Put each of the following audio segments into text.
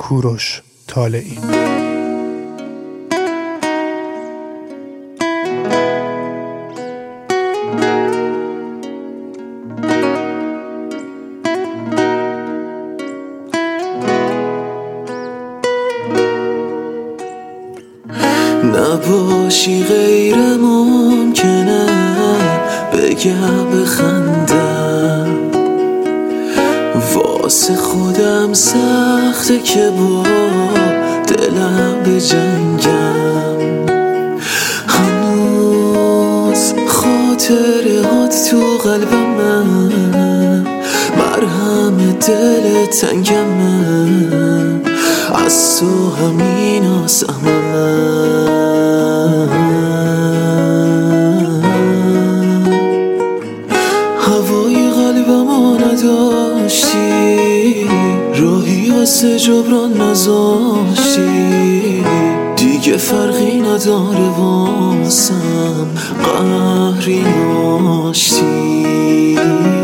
کوروش طالعی. نباشی غیر ممکنه بگم بخندم، واسه خودم سخته که با دلم بجنگم. هنوز خاطرات تو قلبمه، مرهم دل تنگمه، از تو همین آسممه. هوای قلبمو نداشتی، راهی واسه جبران نذاشتی، دیگه فرقی نداره واسم قهری داشتی.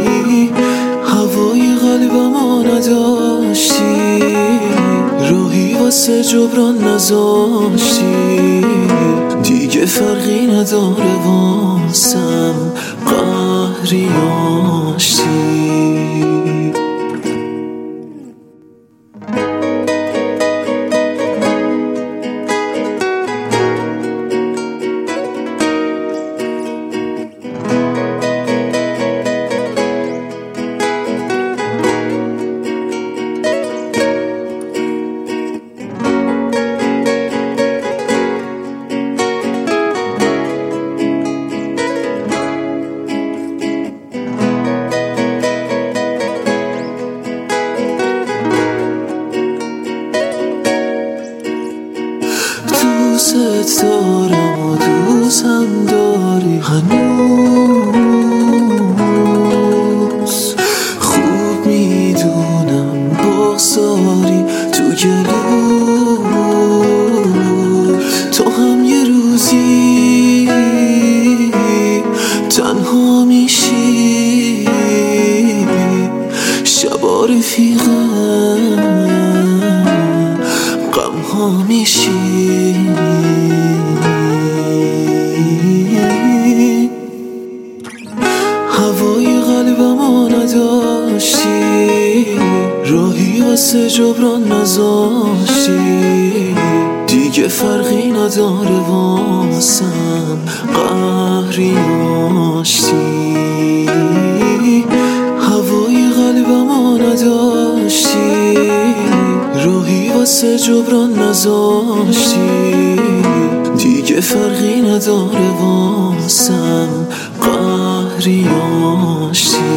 هوای قلبمو نداشتی، راهی واسه جبران نذاشتی، دیگه فرقی نداره واسم قهری داشتی. دوست دارم و دوستم داری هنوز، خوب میدونم بغضاری تو گلو، تو هم یه روزی تنها میشی، شبا رفیقم غم ها میشی. هوای قلبمو نداشتی، راهی واسه جبران نذاشتی، دیگه فرقی نداره واسم قهری داشتی. هوای قلبمو نداشتی، راهی واسه جبران نذاشتی، دیگه فرقی نداره واسم قهری داشتی.